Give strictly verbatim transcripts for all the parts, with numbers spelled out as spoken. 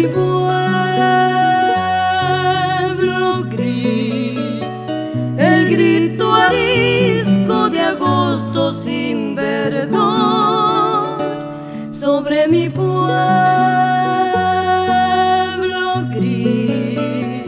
mi pueblo gris, el grito arisco de agosto sin verdor. Sobre mi pueblo gris,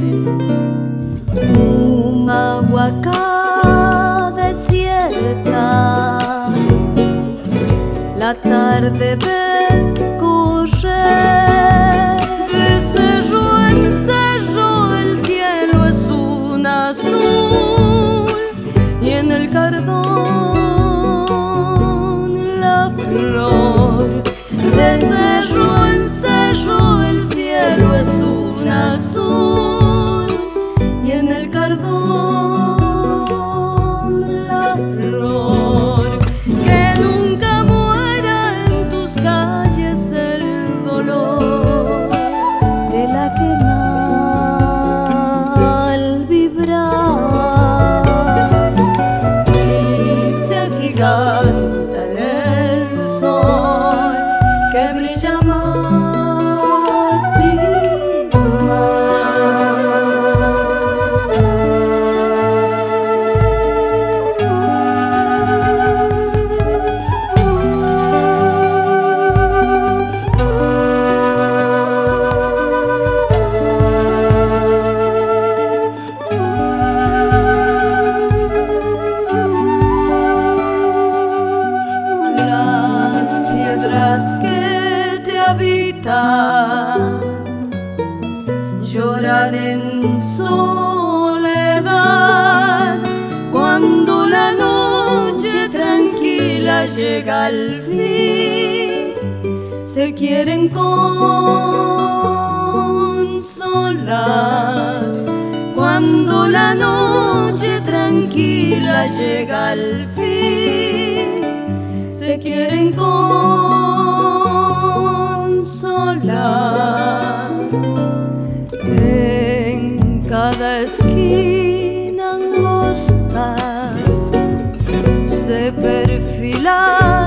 Humahuaca desierta, la tarde ve correr de cerro en cerro, el cielo es un azul y en el cardón la flor. De cerro en cerro el cielo es un azul y en el cardón la flor. Que nunca muera en tus calles el dolor de la que al vibrar y se agiganta en el sol que brilla más y las piedras que te habitan lloran en soledad cuando la noche tranquila llega al fin. Se quieren consolar cuando la noche tranquila llega al fin. Se quieren consolar en cada esquina angosta se perfila